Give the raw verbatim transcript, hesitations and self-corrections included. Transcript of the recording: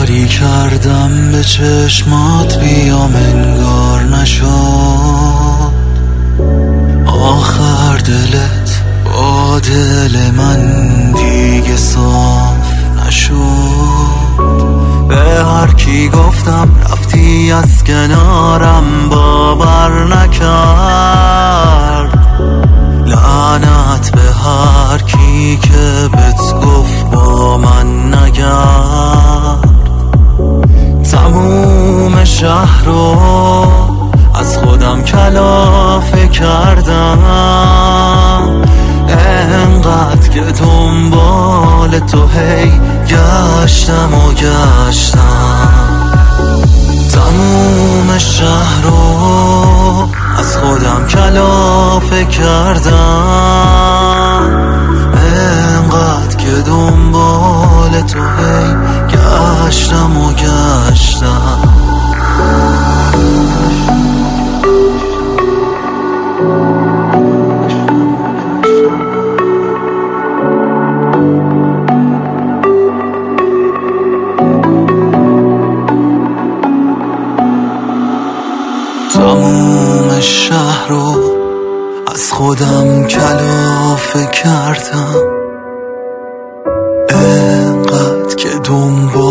سری کردم به چشمات بیام انگار نشد، آخر دلت با دل من دیگه صاف نشد. به هر کی گفتم رفتی از کنارم باور نکرد، لعنت به هر کی که بهت گفت با من نگرد. تموم شهر رو از خودم کلافه کردم، انقدر که دنبال تو هی گشتم و گشتم. تموم شهر رو از خودم کلافه کردم، انقدر که دنبال تو هی گشتم و گشتم. تموم شهر رو از خودم کلافه کردم، انقدر که دنبال